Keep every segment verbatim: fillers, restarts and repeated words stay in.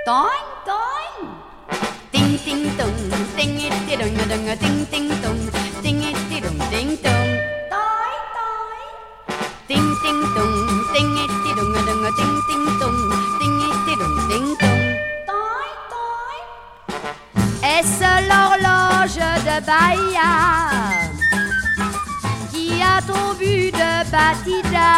Toing, toing. Ting, ting, tung. Ting, it, dung, dung, ting, ting, tung. Ting, it, dung, ting, tung. Toing, toing. Ting, ting, tung. Ting, it, dung, dung, ting, ting, tung. Ting, it, dung, ting, tung. Toing, toing. Est-ce l'horloge de Bahia qui a ton but de batida?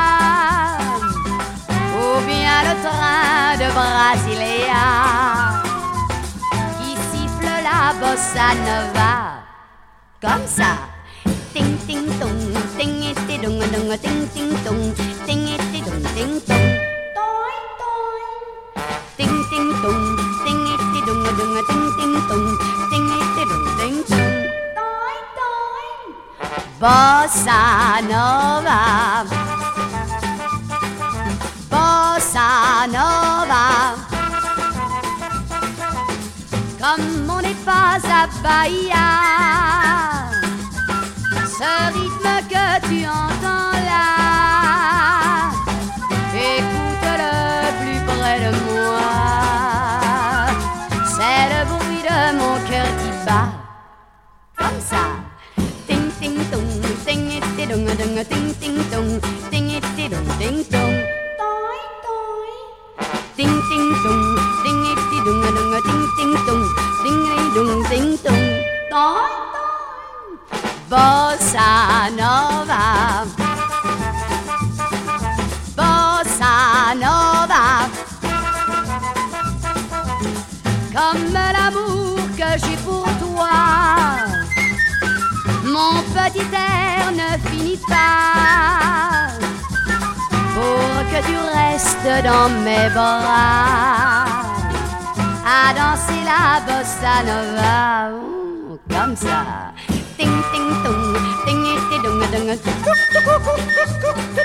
Ou bien le train de Brasilia qui siffle la bossa nova? Comme ça. Ting ting tung, ting et dung dung, ting ting tung, ting et dung ting tung. Toing toing. Ting ting tung, ting et dung dung, ting ting tung, ting et dung ting tung. Toing toing. Bossa nova. Bossa nova. Comme on n'est pas à Bahia, ce rythme que tu entends là, écoute-le plus près de moi. C'est le bruit de mon cœur qui bat. Comme ça. Ting ting tung, ting et dung dung, ting ting tung, ting et dung ting tung. Ting ting tung, ting it dung dung, ting ting tung, ting it dung ting tung. Toing toing. Bossa nova. Bossa nova. Comme l'amour que j'ai pour toi, mon petit air ne finit pas. Pour que tu restes dans mes bras à danser la bossa nova. Ouh, comme ça. Ting ting tung, ting et dung dung.